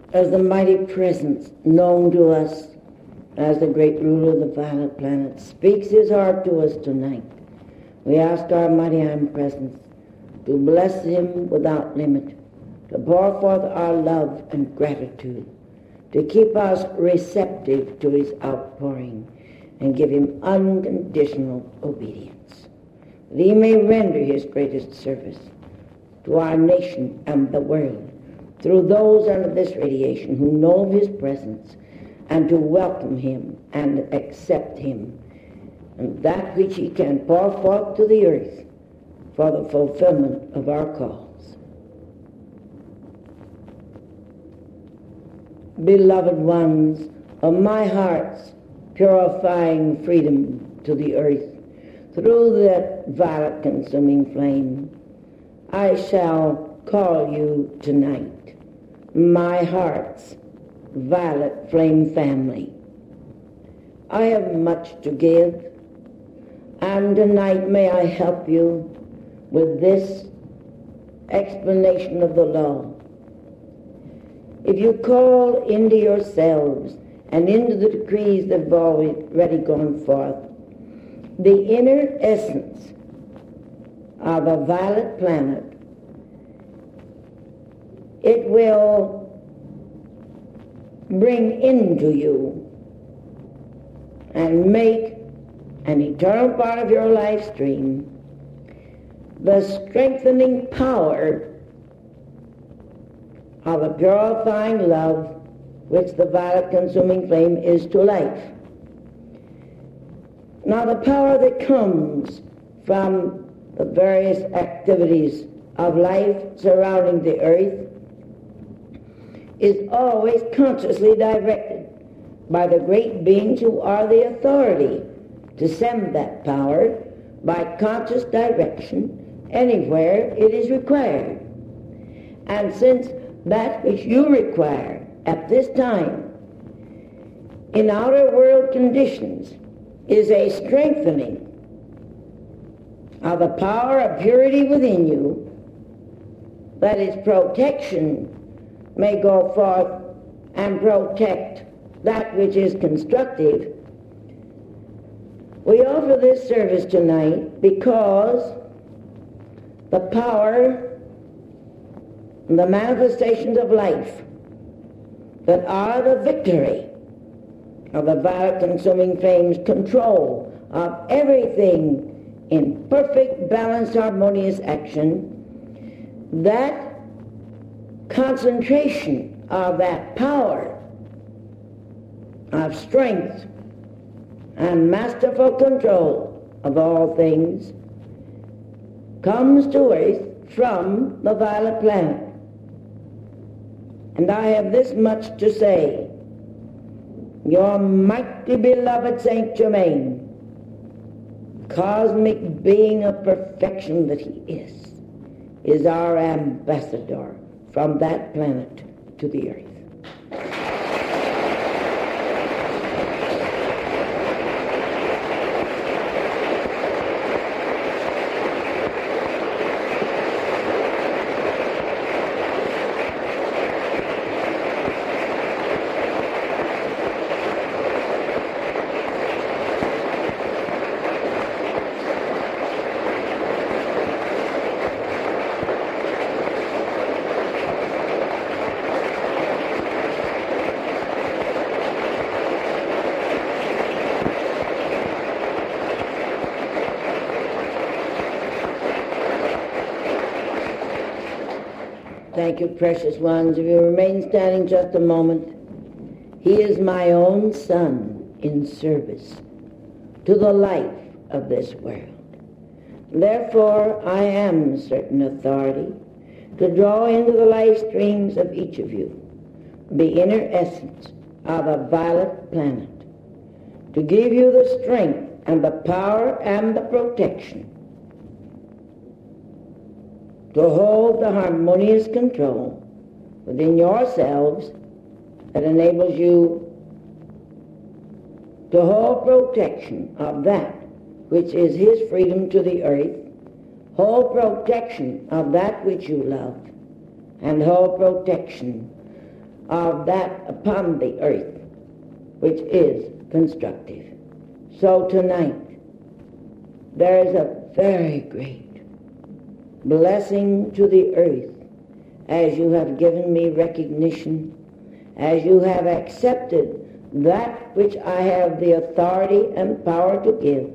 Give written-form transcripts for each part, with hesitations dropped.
as the mighty presence known to us as the great ruler of the violet planet speaks his heart to us tonight, we ask our mighty omnipresence to bless him without limit, to pour forth our love and gratitude, to keep us receptive to his outpouring, and give him unconditional obedience, that he may render his greatest service to our nation and the world through those under this radiation who know of his presence, and to welcome him and accept him, and that which he can pour forth to the earth for the fulfillment of our cause. Beloved ones, of my heart's purifying freedom to the earth, through that violet consuming flame, I shall call you tonight my heart's violet flame family. I have much to give, and tonight may I help you with this explanation of the law. If you call into yourselves and into the decrees that have already gone forth, the inner essence of a violet planet, it will bring into you and make an eternal part of your life stream the strengthening power of the purifying love which the violet consuming flame is to life. Now, the power that comes from the various activities of life surrounding the earth is always consciously directed by the great beings who are the authority to send that power by conscious direction anywhere it is required. And since that which you require at this time in outer world conditions is a strengthening of the power of purity within you, that its protection may go forth and protect that which is constructive, we offer this service tonight because the power and the manifestations of life that are the victory of the violet consuming flame's control of everything in perfect, balanced, harmonious action, that concentration of that power of strength and masterful control of all things comes to earth from the violet planet. And I have this much to say: your mighty beloved Saint Germain, cosmic being of perfection that he is our ambassador from that planet to the earth. Thank you, precious ones. If you remain standing just a moment, he is my own son in service to the life of this world. Therefore, I am certain authority to draw into the life streams of each of you the inner essence of a violet planet, to give you the strength and the power and the protection to hold the harmonious control within yourselves that enables you to hold protection of that which is his freedom to the earth, hold protection of that which you love, and hold protection of that upon the earth which is constructive. So tonight, there is a very great blessing to the earth as you have given me recognition, as you have accepted that which I have the authority and power to give,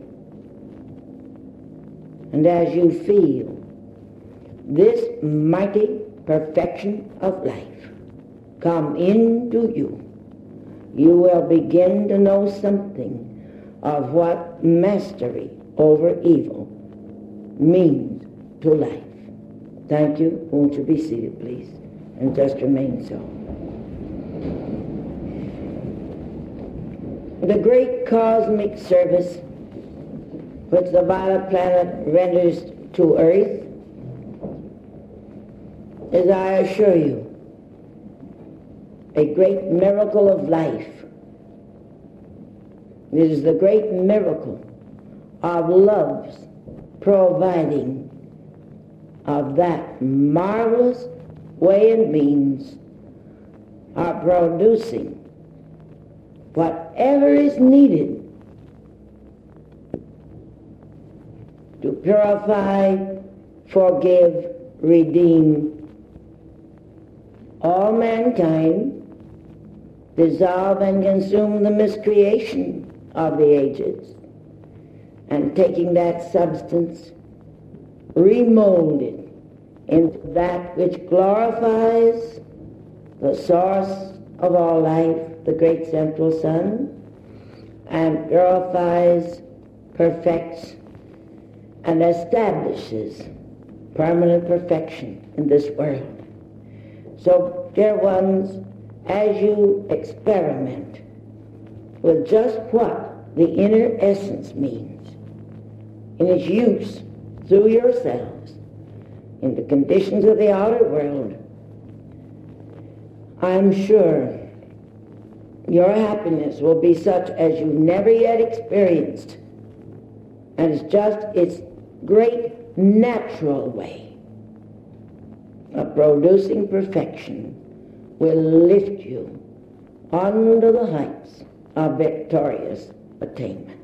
and as you feel this mighty perfection of life come into you, you will begin to know something of what mastery over evil means to life. Thank you. Won't you be seated, please, and just remain so. The great cosmic service which the violet planet renders to Earth is, I assure you, a great miracle of life. It is the great miracle of love's providing of that marvelous way and means of producing whatever is needed to purify, forgive, redeem all mankind, dissolve and consume the miscreation of the ages, and taking that substance, remold it into that which glorifies the source of all life, the great central sun, and purifies, perfects, and establishes permanent perfection in this world. So, dear ones, as you experiment with just what the inner essence means in its use through yourselves in the conditions of the outer world, I'm sure your happiness will be such as you've never yet experienced, and it's just its great natural way of producing perfection will lift you onto the heights of victorious attainment.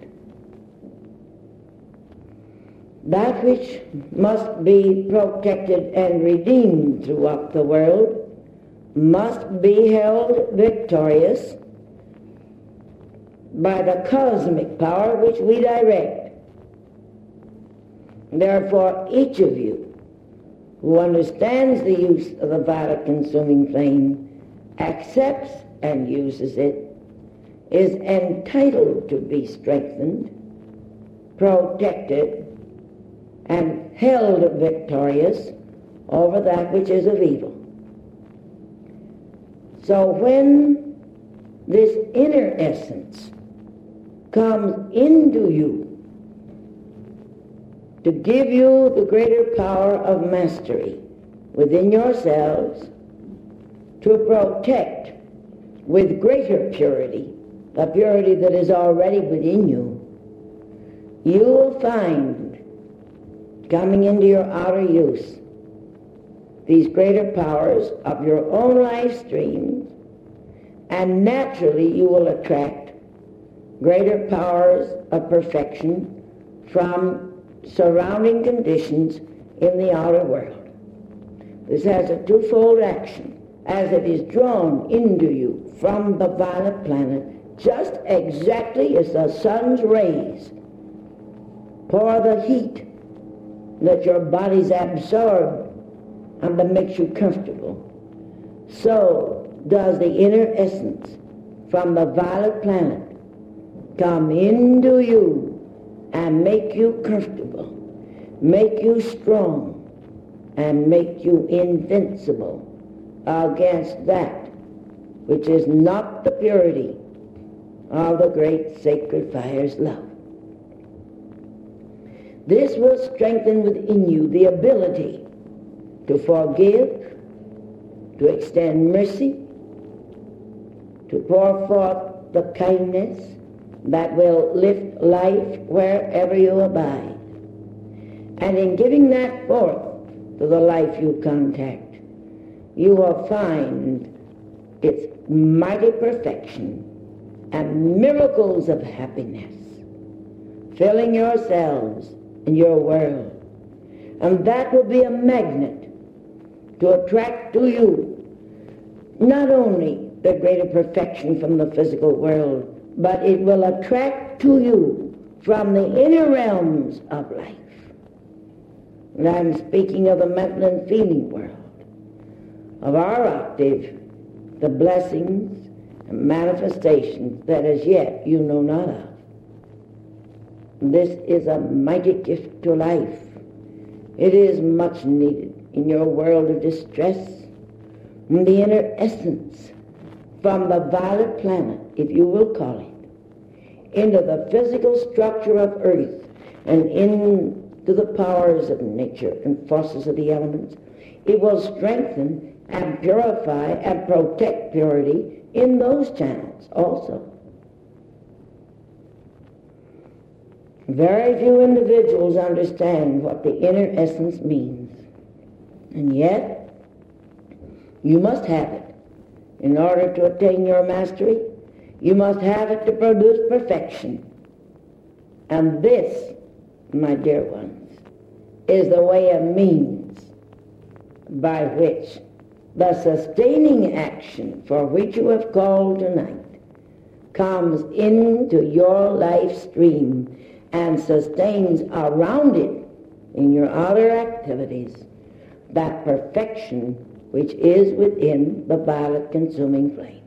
That which must be protected and redeemed throughout the world must be held victorious by the cosmic power which we direct. Therefore, each of you who understands the use of the violet-consuming flame, accepts and uses it, is entitled to be strengthened, protected, and held victorious over that which is of evil. So when this inner essence comes into you to give you the greater power of mastery within yourselves, to protect with greater purity, the purity that is already within you, you will find coming into your outer use these greater powers of your own life streams, and naturally you will attract greater powers of perfection from surrounding conditions in the outer world. This has a twofold action, as it is drawn into you from the violet planet, just exactly as the sun's rays pour the heat that your body's absorbed and that makes you comfortable. So does the inner essence from the violet planet come into you and make you comfortable, make you strong, and make you invincible against that which is not the purity of the great sacred fire's love. This will strengthen within you the ability to forgive, to extend mercy, to pour forth the kindness that will lift life wherever you abide. And in giving that forth to the life you contact, you will find its mighty perfection and miracles of happiness filling yourselves and your world. And that will be a magnet to attract to you not only the greater perfection from the physical world, but it will attract to you from the inner realms of life. And I'm speaking of the mental and feeling world, of our octave, the blessings and manifestations that as yet you know not of. This is a mighty gift to life. It is much needed in your world of distress. And the inner essence from the violet planet, if you will call it, into the physical structure of earth and into the powers of nature and forces of the elements, it will strengthen and purify and protect purity in those channels also. Very few individuals understand what the inner essence means, and yet you must have it in order to attain your mastery. You must have it to produce perfection. And this, my dear ones, is the way of means by which the sustaining action for which you have called tonight comes into your life stream and sustains around it in your other activities that perfection which is within the violet consuming flame.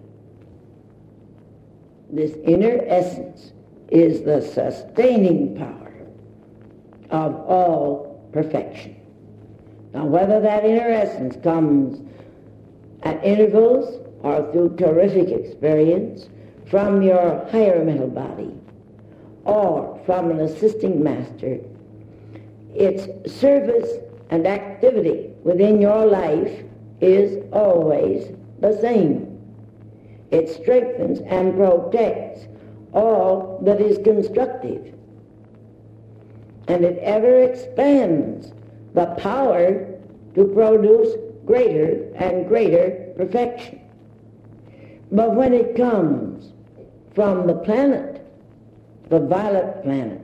This inner essence is the sustaining power of all perfection. Now, whether that inner essence comes at intervals or through terrific experience from your higher mental body or from an assisting master, its service and activity within your life is always the same. It strengthens and protects all that is constructive. And it ever expands the power to produce greater and greater perfection. But when it comes from the planet, the violet planet,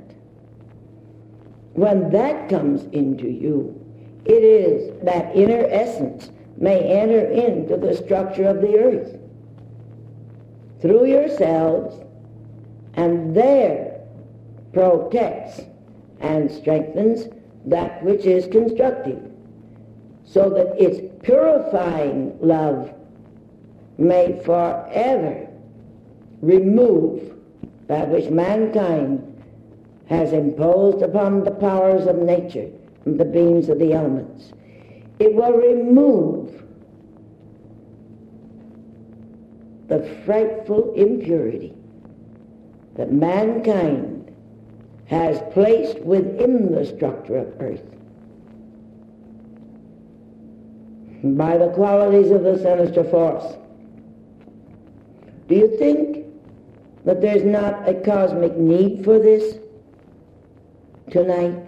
when that comes into you, it is that inner essence may enter into the structure of the earth through yourselves, and there protects and strengthens that which is constructive, so that its purifying love may forever remove that which mankind has imposed upon the powers of nature and the beings of the elements. It will remove the frightful impurity that mankind has placed within the structure of earth by the qualities of the sinister force. Do you think that there's not a cosmic need for this tonight?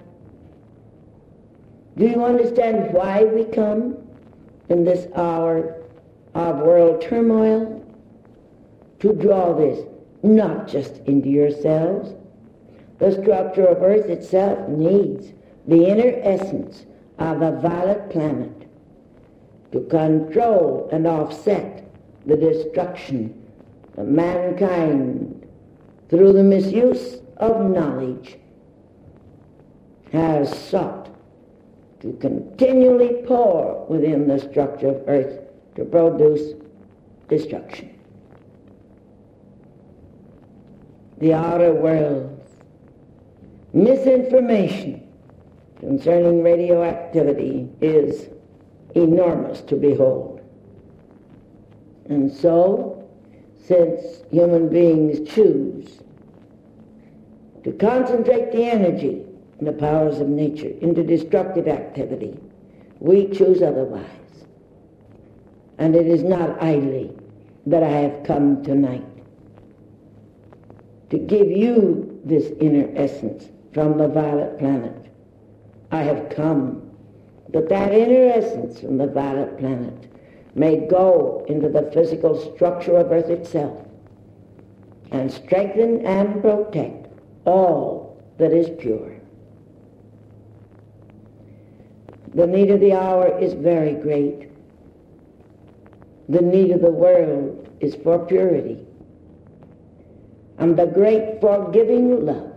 Do you understand why we come in this hour of world turmoil? To draw this not just into yourselves. The structure of earth itself needs the inner essence of the violet planet to control and offset the destruction of mankind through the misuse of knowledge has sought to continually pour within the structure of earth to produce destruction. The outer world's misinformation concerning radioactivity is enormous to behold. And so, since human beings choose to concentrate the energy and the powers of nature into destructive activity, we choose otherwise. And it is not idly that I have come tonight to give you this inner essence from the violet planet. I have come that inner essence from the violet planet may go into the physical structure of earth itself and strengthen and protect all that is pure. The need of the hour is very great. The need of the world is for purity. And the great forgiving love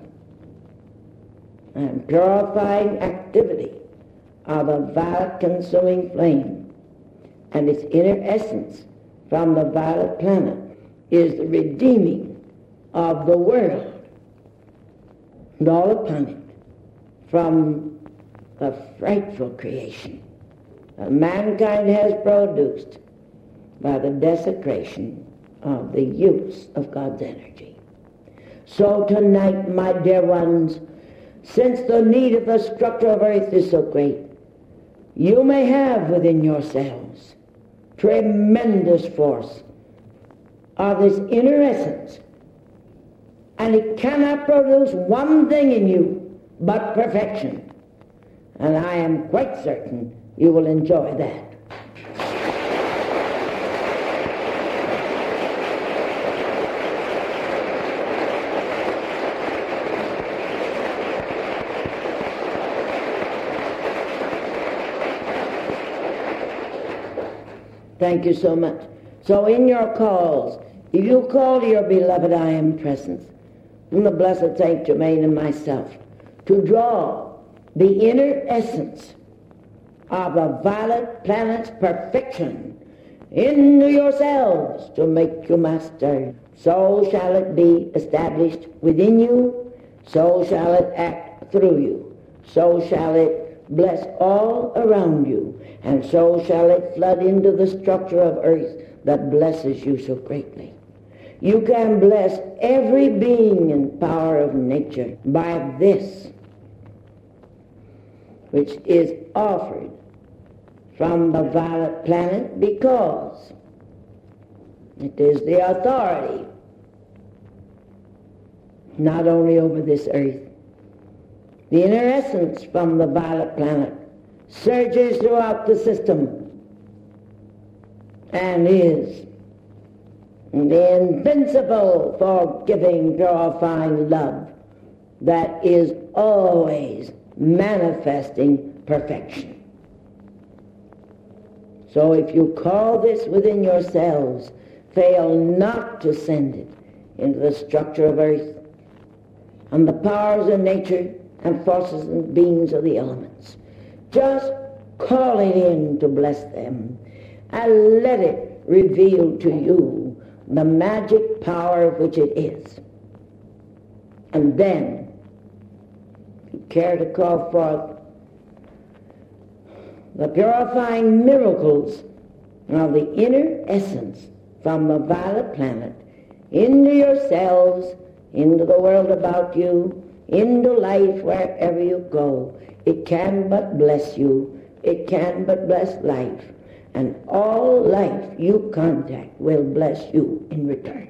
and purifying activity of a violet consuming flame and its inner essence from the violet planet is the redeeming of the world and all upon it from the frightful creation that mankind has produced by the desecration of the use of God's energy. So tonight, my dear ones, since the need of the structure of earth is so great, you may have within yourselves tremendous force of this inner essence, and it cannot produce one thing in you but perfection. And I am quite certain you will enjoy that. Thank you so much. So in your calls, if you call to your beloved I am presence, from the blessed Saint Germain and myself, to draw the inner essence of a violet planet's perfection into yourselves to make you master, so shall it be established within you, so shall it act through you, so shall it bless all around you, and so shall it flood into the structure of earth that blesses you so greatly. You can bless every being and power of nature by this, which is offered from the violet planet, because it is the authority not only over this earth. The inner essence from the violet planet surges throughout the system and is the invincible, forgiving, purifying love that is always manifesting perfection. So if you call this within yourselves, fail not to send it into the structure of earth and the powers of nature and forces and beings of the elements. Just call it in to bless them, and let it reveal to you the magic power which it is. And then, if you care to call forth the purifying miracles of the inner essence from the violet planet into yourselves, into the world about you, into life wherever you go, it can but bless you. It can but bless life. And all life you contact will bless you in return.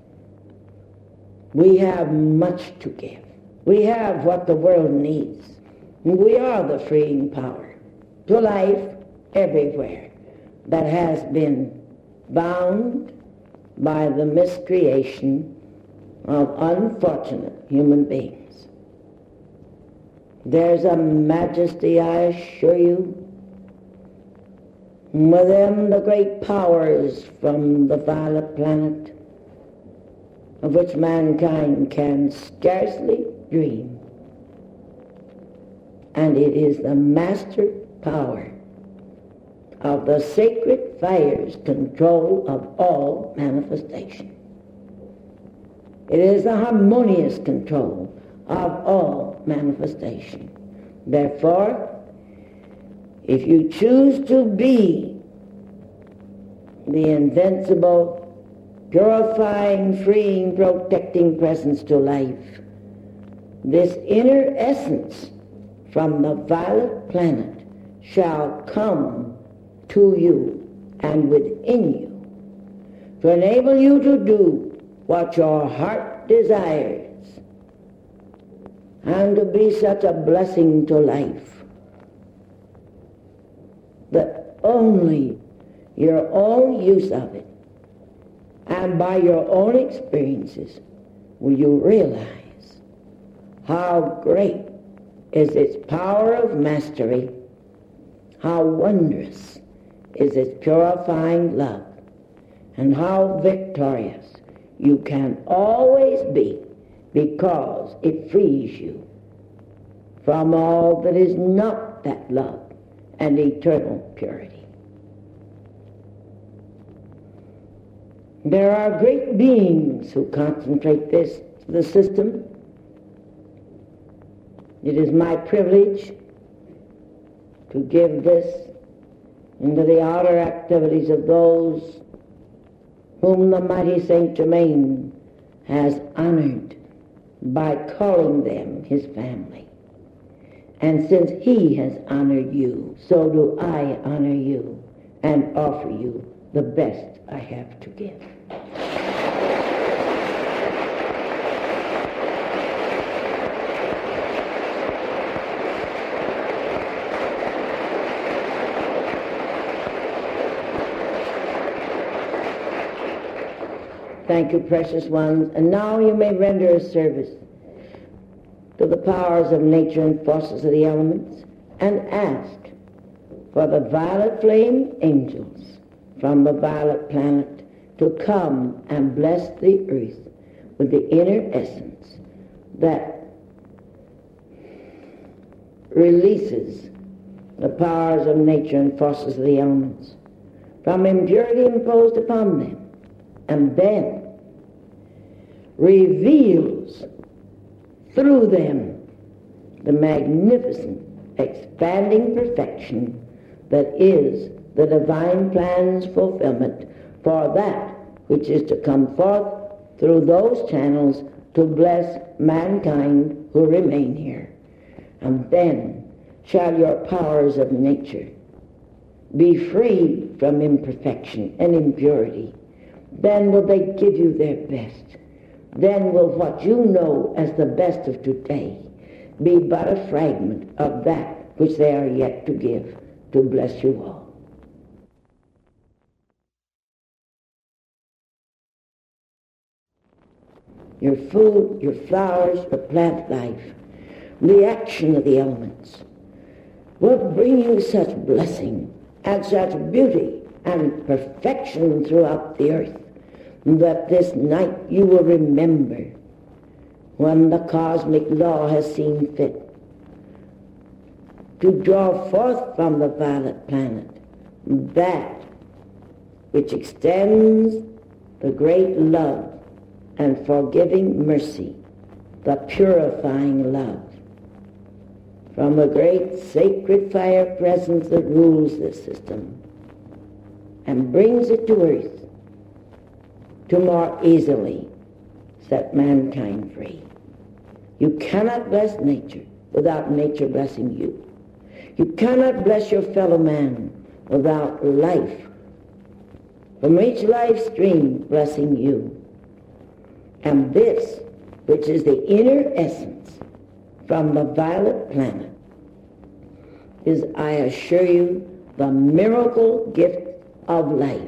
We have much to give. We have what the world needs. We are the freeing power to life everywhere that has been bound by the miscreation of unfortunate human beings. There's a majesty, I assure you, within the great powers from the violet planet, of which mankind can scarcely dream. And it is the master power of the sacred fire's control of all manifestation. It is the harmonious control of all manifestation. Therefore, if you choose to be the invincible, purifying, freeing, protecting presence to life, this inner essence from the violet planet shall come to you and within you to enable you to do what your heart desires, and to be such a blessing to life that only your own use of it, and by your own experiences, will you realize how great is its power of mastery, how wondrous is its purifying love, and how victorious you can always be, because it frees you from all that is not that love and eternal purity. There are great beings who concentrate this, the system. It is my privilege to give this into the outer activities of those whom the mighty Saint Germain has honored by calling them his family. And since he has honored you, so do I honor you and offer you the best I have to give. Thank you, precious ones. And now you may render a service to the powers of nature and forces of the elements and ask for the violet flame angels from the violet planet to come and bless the earth with the inner essence that releases the powers of nature and forces of the elements from impurity imposed upon them, and then reveals through them the magnificent expanding perfection that is the divine plan's fulfillment for that which is to come forth through those channels to bless mankind who remain here. And then shall your powers of nature be freed from imperfection and impurity. Then will they give you their best. Then will what you know as the best of today be but a fragment of that which they are yet to give to bless you all. Your food, your flowers, your plant life, the action of the elements will bring you such blessing and such beauty and perfection throughout the earth that this night you will remember when the cosmic law has seen fit to draw forth from the violet planet that which extends the great love and forgiving mercy, the purifying love from the great sacred fire presence that rules this system and brings it to earth to more easily set mankind free. You cannot bless nature without nature blessing you. You cannot bless your fellow man without life from each life stream blessing you. And this, which is the inner essence from the violet planet, is, I assure you, the miracle gift of life.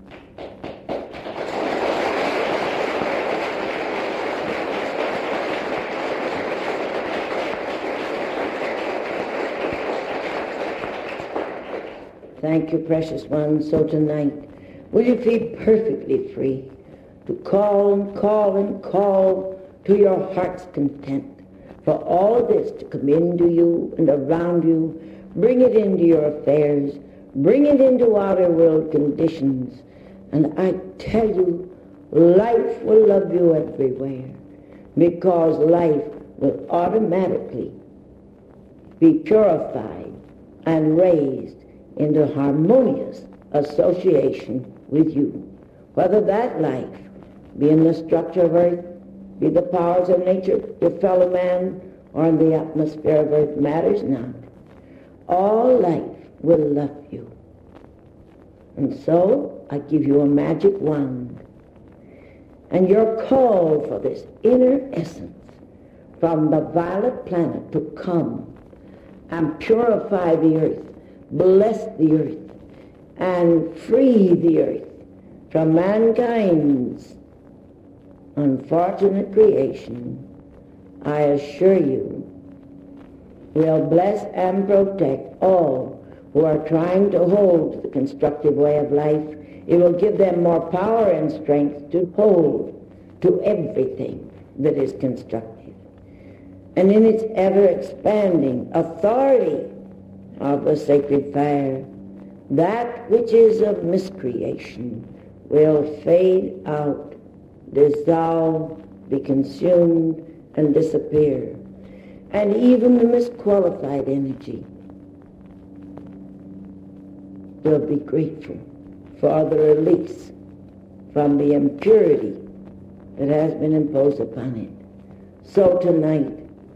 Thank you, precious ones. So tonight, will you feel perfectly free to call and call and call to your heart's content for all this to come into you and around you. Bring it into your affairs. Bring it into outer world conditions. And I tell you, life will love you everywhere, because life will automatically be purified and raised into harmonious association with you. Whether that life be in the structure of earth, be the powers of nature, your fellow man, or in the atmosphere of earth, matters not. All life will love you. And so I give you a magic wand, and your call for this inner essence from the violet planet to come and purify the earth, bless the earth, and free the earth from mankind's unfortunate creation, I assure you, will bless and protect all who are trying to hold to the constructive way of life. It will give them more power and strength to hold to everything that is constructive. And in its ever-expanding authority of the sacred fire, that which is of miscreation will fade out, dissolve, be consumed, and disappear. And even the misqualified energy will be grateful for the release from the impurity that has been imposed upon it. So tonight,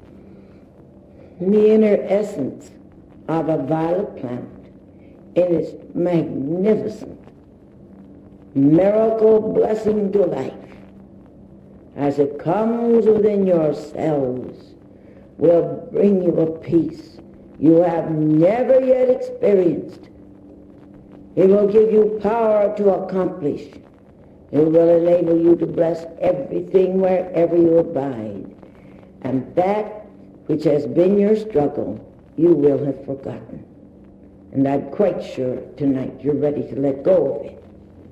the inner essence of a violet plant in its magnificent miracle blessing to life, as it comes within yourselves, will bring you a peace you have never yet experienced. It will give you power to accomplish. It will enable you to bless everything wherever you abide. And that which has been your struggle, you will have forgotten. And I'm quite sure tonight you're ready to let go of it.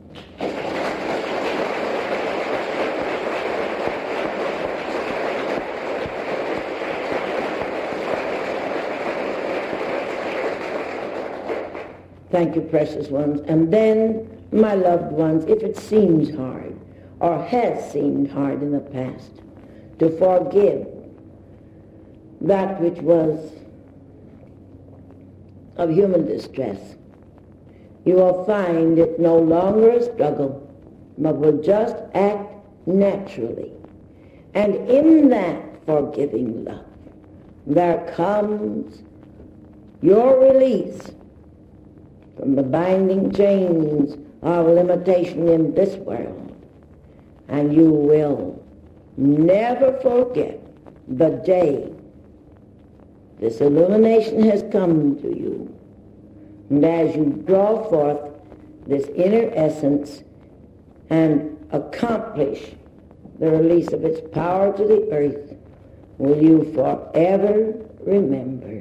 Thank you, precious ones. And then, my loved ones, if it seems hard, or has seemed hard in the past, to forgive that which was of human distress, you will find it no longer a struggle, but will just act naturally. And in that forgiving love, there comes your release from the binding chains of limitation in this world. And you will never forget the day this illumination has come to you. And as you draw forth this inner essence and accomplish the release of its power to the earth, will you forever remember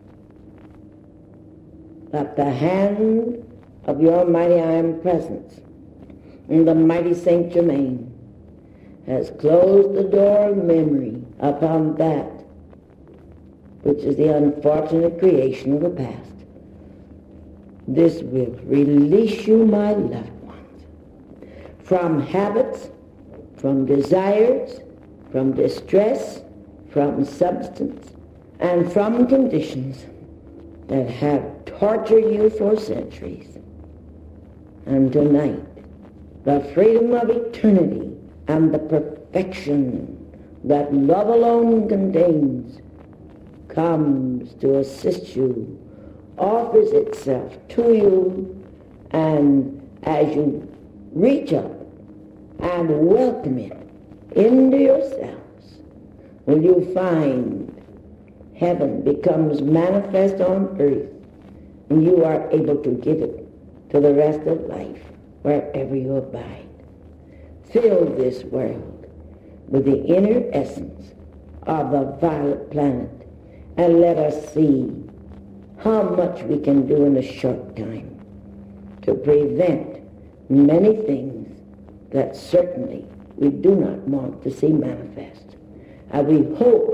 that the hand of your mighty I Am Presence and the mighty Saint Germain has closed the door of memory upon that which is the unfortunate creation of the past. This will release you, my loved ones, from habits, from desires, from distress, from substance, and from conditions that have tortured you for centuries. And tonight, the freedom of eternity and the perfection that love alone contains comes to assist you, offers itself to you, and as you reach up and welcome it into yourselves, will you find heaven becomes manifest on earth, and you are able to give it to the rest of life wherever you abide. Fill this world with the inner essence of the violet planet, and let us see how much we can do in a short time to prevent many things that certainly we do not want to see manifest. And we hope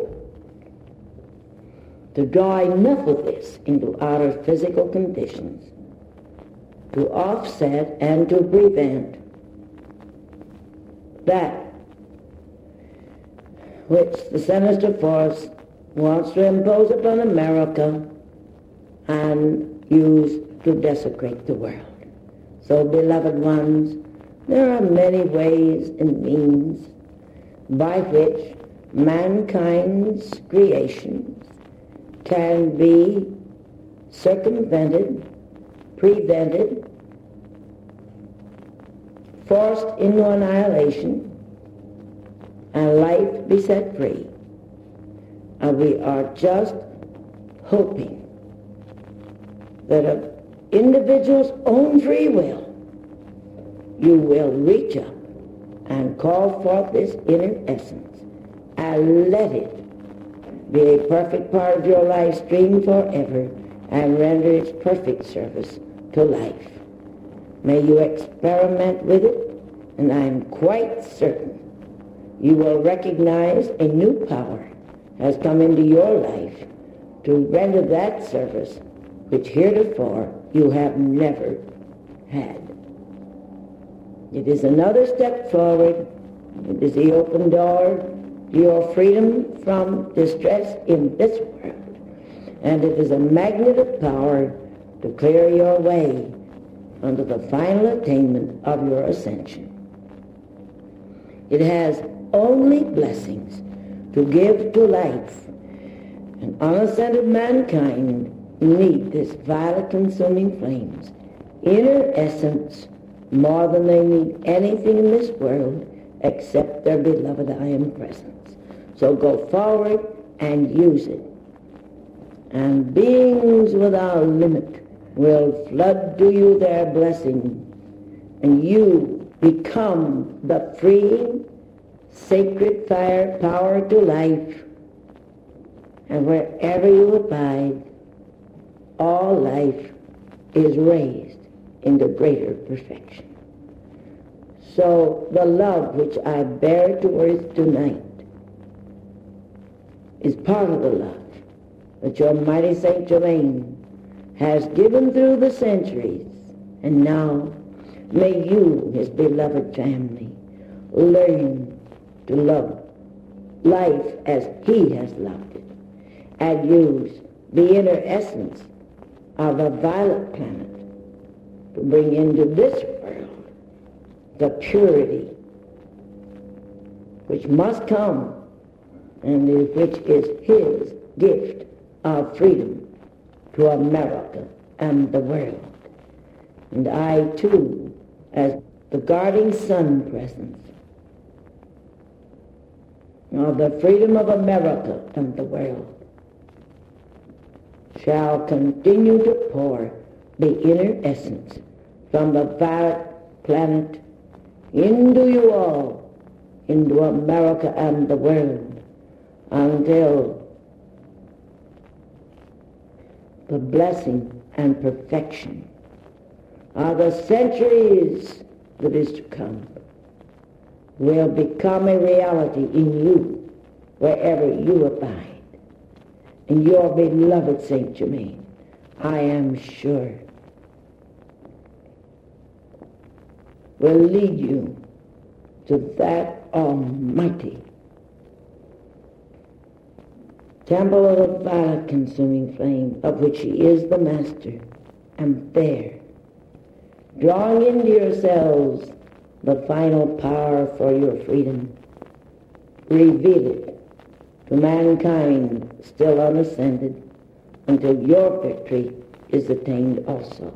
to draw enough of this into our physical conditions to offset and to prevent that which the sinister force wants to impose upon America and use to desecrate the world. So, beloved ones, there are many ways and means by which mankind's creations can be circumvented, prevented, forced into annihilation, and life be set free. And we are just hoping that a individual's own free will, you will reach up and call forth this inner essence and let it be a perfect part of your life stream forever and render its perfect service to life. May you experiment with it, and I'm quite certain you will recognize a new power has come into your life to render that service which heretofore you have never had. It is another step forward. It is the open door to your freedom from distress in this world. And it is a magnet of power to clear your way unto the final attainment of your ascension. It has only blessings to give to life. And unascended mankind need this violet consuming flames, inner essence, more than they need anything in this world except their beloved I Am presence. So go forward and use it. And beings without limit will flood to you their blessing, and you become the freeing, sacred fire power to life. And wherever you abide, all life is raised into greater perfection. So the love which I bear towards tonight is part of the love that your mighty Saint Germain has given through the centuries. And now may you, his beloved family, learn to love life as he has loved it, and use the inner essence of a violet planet to bring into this world the purity which must come, and which is his gift of freedom to America and the world. And I too, as the guarding sun presence of the freedom of America and the world, shall continue to pour the inner essence from the violet planet into you all, into America and the world, until the blessing and perfection of the centuries that is to come will become a reality in you wherever you abide. And your beloved Saint Germain, I am sure, will lead you to that almighty temple of the violet consuming flame, of which he is the master. And there, drawing into yourselves the final power for your freedom, reveal it to mankind still unascended, until your victory is attained also.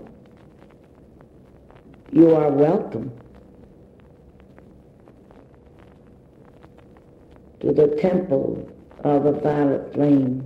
You are welcome to the temple of a violet flame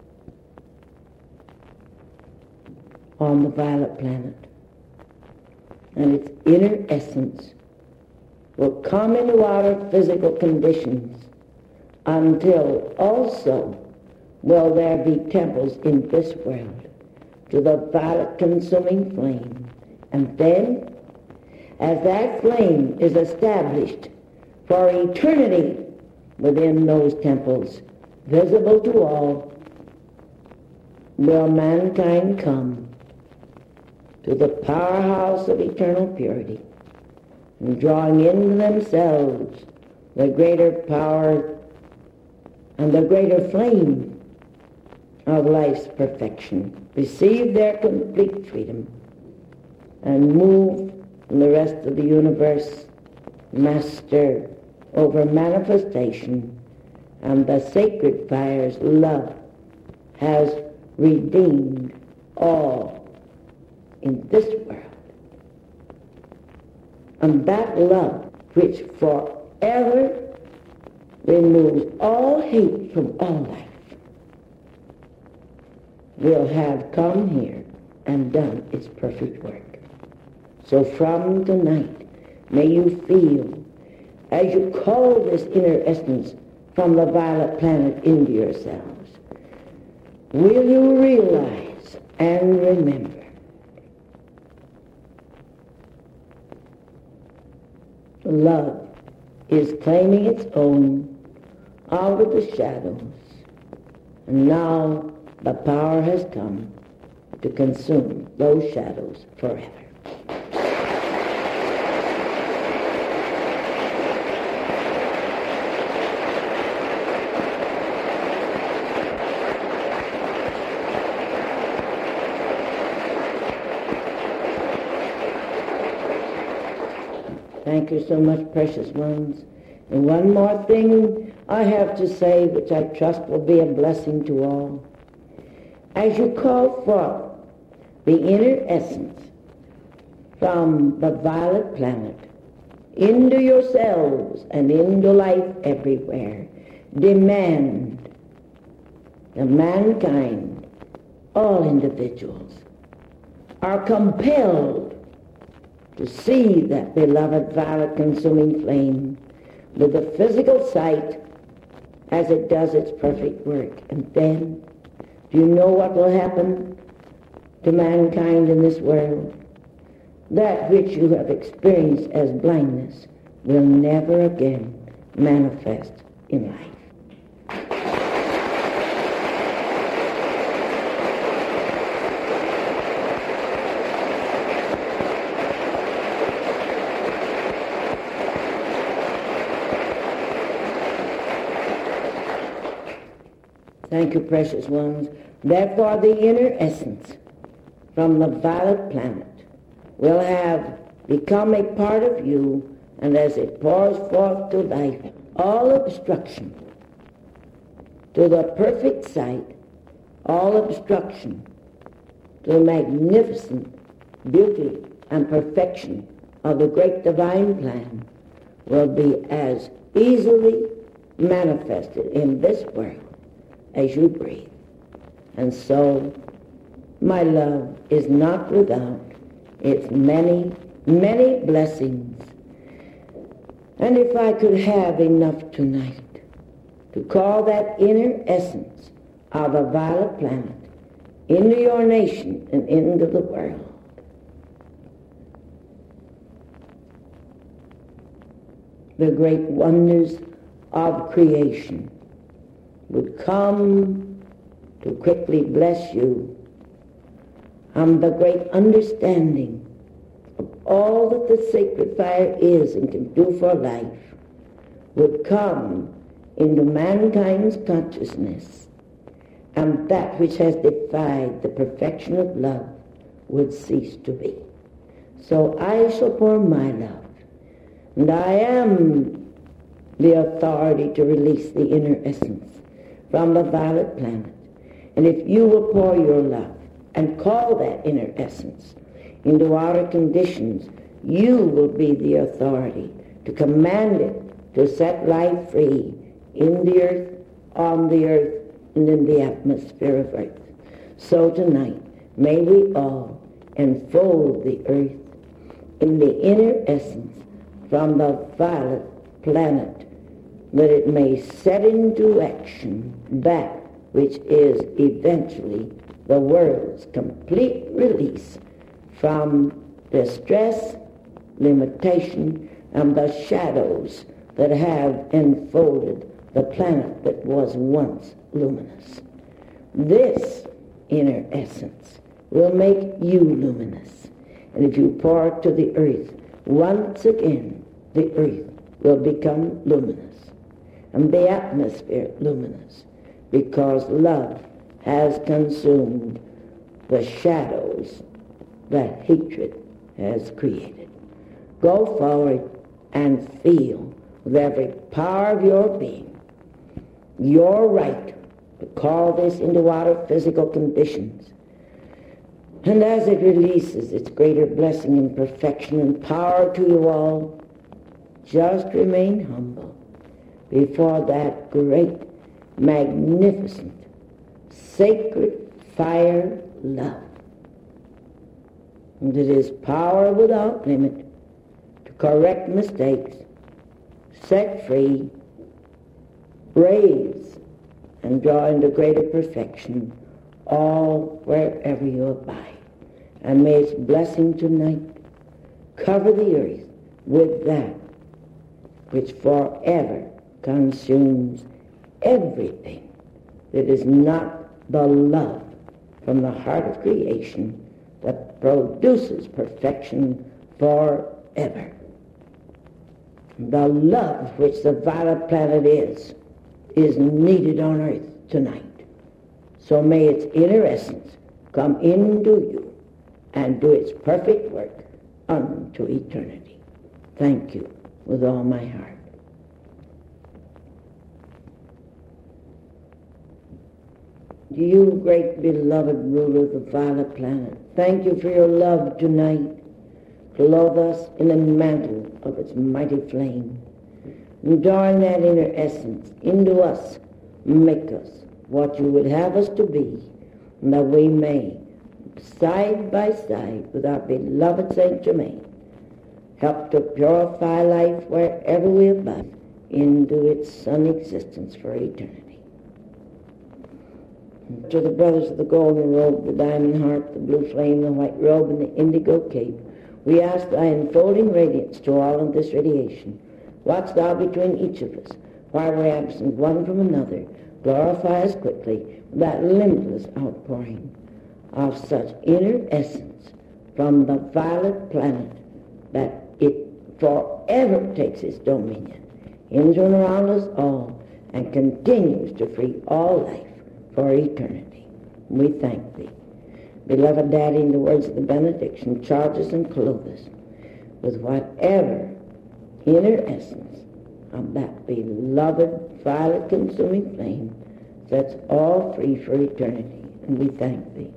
on the violet planet. And its inner essence will come into our physical conditions, until also will there be temples in this world to the violet consuming flame. And then, as that flame is established for eternity within those temples, visible to all, will mankind come to the powerhouse of eternal purity, and drawing into themselves the greater power and the greater flame of life's perfection, receive their complete freedom, and move in the rest of the universe, master over manifestation, and the sacred fire's love has redeemed all in this world. And that love which forever removes all hate from all life will have come here and done its perfect work. So from tonight, may you feel, as you call this inner essence from the violet planet into yourselves, will you realize and remember love is claiming its own out of the shadows, and now the power has come to consume those shadows forever. Thank you so much, precious ones. And one more thing I have to say, which I trust will be a blessing to all. As you call forth the inner essence from the violet planet into yourselves and into life everywhere, demand that mankind, all individuals, are compelled to see that beloved violet consuming flame with the physical sight as it does its perfect work. And then, do you know what will happen to mankind in this world? That which you have experienced as blindness will never again manifest in life. Thank you, precious ones. Therefore, the inner essence from the violet planet will have become a part of you, and as it pours forth to life, all obstruction to the perfect sight, all obstruction to the magnificent beauty and perfection of the great divine plan will be as easily manifested in this world as you breathe. And so, my love is not without its many, many blessings. And if I could have enough tonight to call that inner essence of the violet planet into your nation and into the world, the great wonders of creation would come to quickly bless you, and the great understanding of all that the sacred fire is and can do for life would come into mankind's consciousness, and that which has defied the perfection of love would cease to be. So I shall pour my love, and I am the authority to release the inner essence from the violet planet. And if you will pour your love and call that inner essence into outer conditions, you will be the authority to command it to set life free in the earth, on the earth, and in the atmosphere of earth. So tonight, may we all enfold the earth in the inner essence from the violet planet, that it may set into action that which is eventually the world's complete release from distress, limitation, and the shadows that have enfolded the planet that was once luminous. This inner essence will make you luminous. And if you pour it to the earth, once again the earth will become luminous, and the atmosphere luminous, because love has consumed the shadows that hatred has created. Go forward and feel with every power of your being your right to call this into outer physical conditions. And as it releases its greater blessing and perfection and power to you all, just remain humble before that great, magnificent, sacred fire love and it is power without limit to correct mistakes, set free, raise, and draw into greater perfection all wherever you abide. And may its blessing tonight cover the earth with that which forever consumes everything that is not the love from the heart of creation that produces perfection forever. The love which the violet planet is needed on earth tonight. So may its inner essence come into you and do its perfect work unto eternity. Thank you with all my heart. You great beloved ruler of the violet planet, thank you for your love tonight. Clothe us in the mantle of its mighty flame. And drawing that inner essence into us, make us what you would have us to be, and that we may, side by side with our beloved Saint Germain, help to purify life wherever we abide into its sun existence for eternity. To the brothers of the golden robe, the diamond heart, the blue flame, the white robe, and the indigo cape, we ask thy enfolding radiance to all of this radiation. Watch thou between each of us, while we're absent one from another. Glorify us quickly with that limitless outpouring of such inner essence from the violet planet that it forever takes its dominion into and around us all and continues to free all life for eternity. We thank thee. Beloved Daddy, in the words of the benediction, charge us and clothe us with whatever inner essence of that beloved violet consuming flame sets all free for eternity. And we thank thee.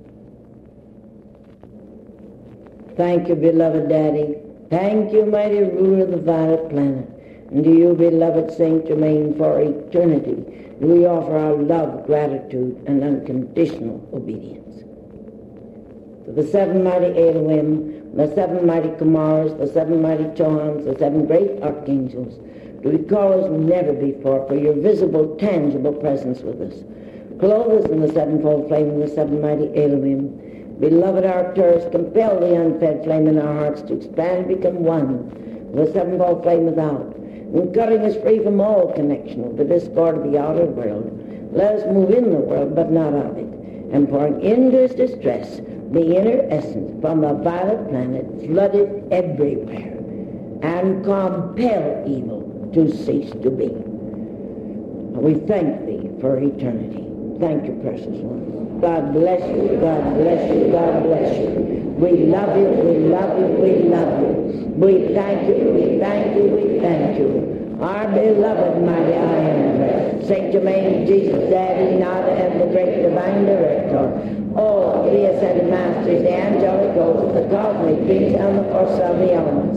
Thank you, beloved Daddy. Thank you, mighty ruler of the violet planet. And to you, beloved Saint Germain, for eternity, we offer our love, gratitude, and unconditional obedience. To the seven mighty Elohim, the seven mighty Kumaras, the seven mighty Chohans, the seven great archangels, do we call as never before for your visible, tangible presence with us. Clothe us in the sevenfold flame of the seven mighty Elohim. Beloved Arcturus, compel the unfed flame in our hearts to expand and become one with the sevenfold flame without, and cutting us free from all connection with the discord of the outer world. Let us move in the world, but not of it, and pouring into its distress the inner essence from the violet planet, flood it everywhere, and compel evil to cease to be. We thank thee for eternity. Thank you, precious one. God bless you, God bless you, God bless you. We love you, we love you, we love you. We thank you, we thank you, we thank you. Our beloved mighty I Am, Saint Germain, Jesus, Daddy, Nada, and the great divine director, all the ascended masters, the angelic hosts, the cosmic beings, and the force of the elements.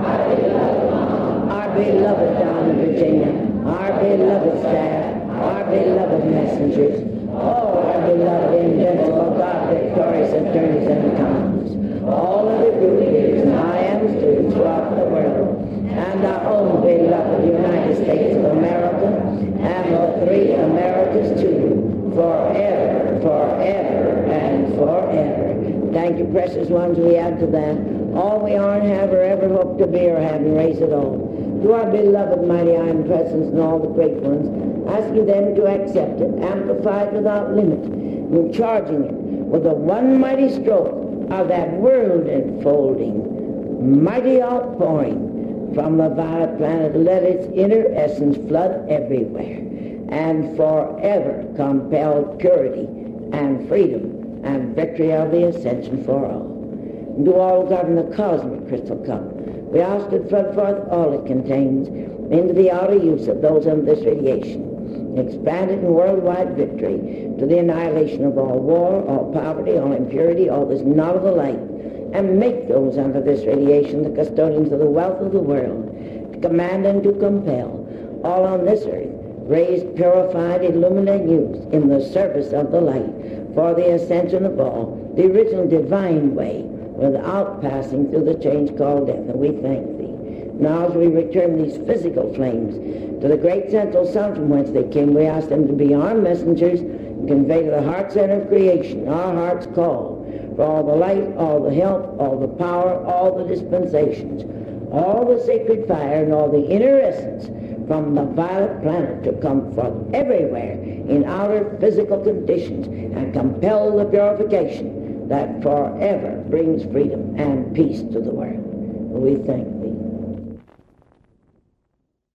Our beloved Dawn of Virginia, our beloved staff, our beloved messengers, all our beloved invincible God victorious attorneys and accountants, all of the group leaders and I Am students throughout the world, and our own beloved United States of America, and the three Americas too, forever, forever, and forever. Thank you, precious ones. We add to that all we are and have or ever hope to be or have and raise it all. To our beloved mighty iron presence and all the great ones, asking them to accept it, amplify it without limit, and charging it with the one mighty stroke of that world-enfolding, mighty outpouring from the violet planet. Let its inner essence flood everywhere and forever compel purity and freedom and victory of the ascension for all. And to all who govern the cosmic crystal cup, we ask it flood forth all it contains into the outer use of those under this radiation, expand it in worldwide victory to the annihilation of all war, all poverty, all impurity, all that's not of the light, and make those under this radiation the custodians of the wealth of the world, to command and to compel all on this earth, raised, purified, illuminated, used in the service of the light for the ascension of all, the original divine way without passing through the change called death. And we thank thee. Now as we return these physical flames to the great central sun from whence they came, we ask them to be our messengers and convey to the heart center of creation our heart's call for all the light, all the help, all the power, all the dispensations, all the sacred fire, and all the inner essence from the violet planet to come forth everywhere in outer physical conditions and compel the purification that forever brings freedom and peace to the world. We thank